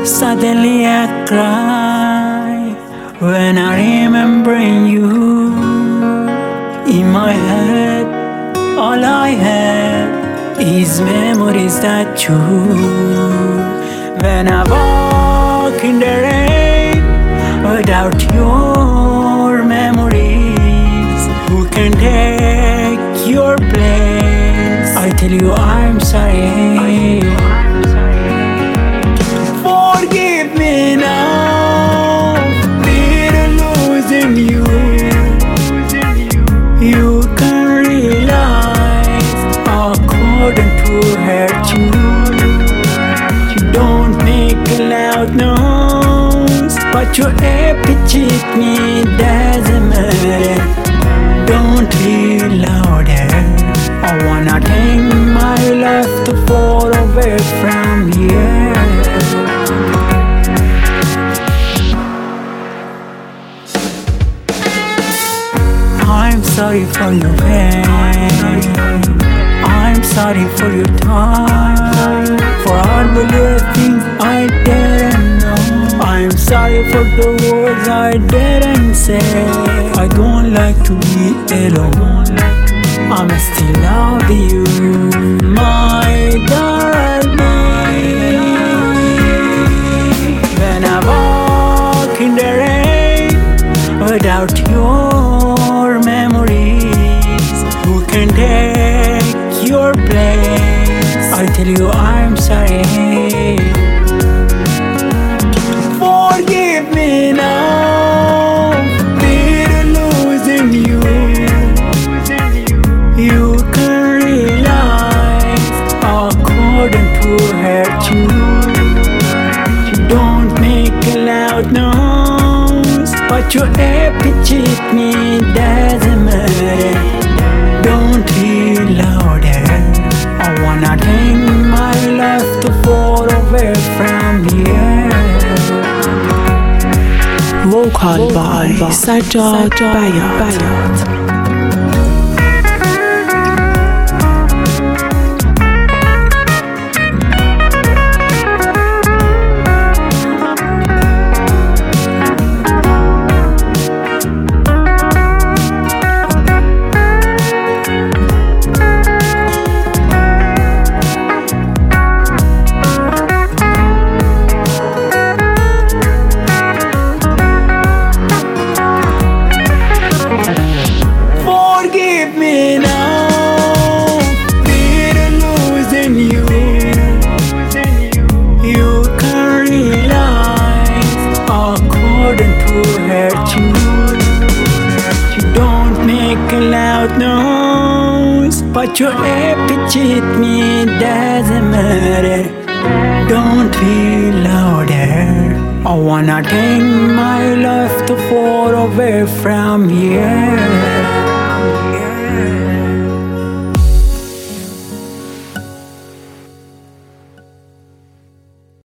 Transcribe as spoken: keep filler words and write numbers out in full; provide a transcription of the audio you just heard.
Suddenly I cry when I remember you. In my head, all I have is memories that you. When I walk in the rain without your memories, who can take your place? I tell you I'm sorry. Forgive me now, we're losing you. You can realize I couldn't to hurt you. You don't make a loud noise, but you appreciate me, doesn't matter. Don't be louder. I wanna take my life to far away from here. I'm sorry for your pain. I'm sorry for your time, for all the little things I didn't know. I'm sorry for the words I didn't say. I don't like to be alone. I'm still love you, my darling. When I walk in the rain without your memories, who can take your place? I tell you I'm sorry. Forgive me now, we're losing you. You can realize I couldn't to hurt you. You don't make a loud noise, but you appreciate me, doesn't matter. Don't be louder. I wanna take my life to far away from here. Vocal by Sajjad Bayat. Forgive me now, we're losing you. You can realize I couldn't to hurt you. You don't make a loud noise, but you appreciate me, doesn't matter. Don't be louder. I wanna take my life to far away from here.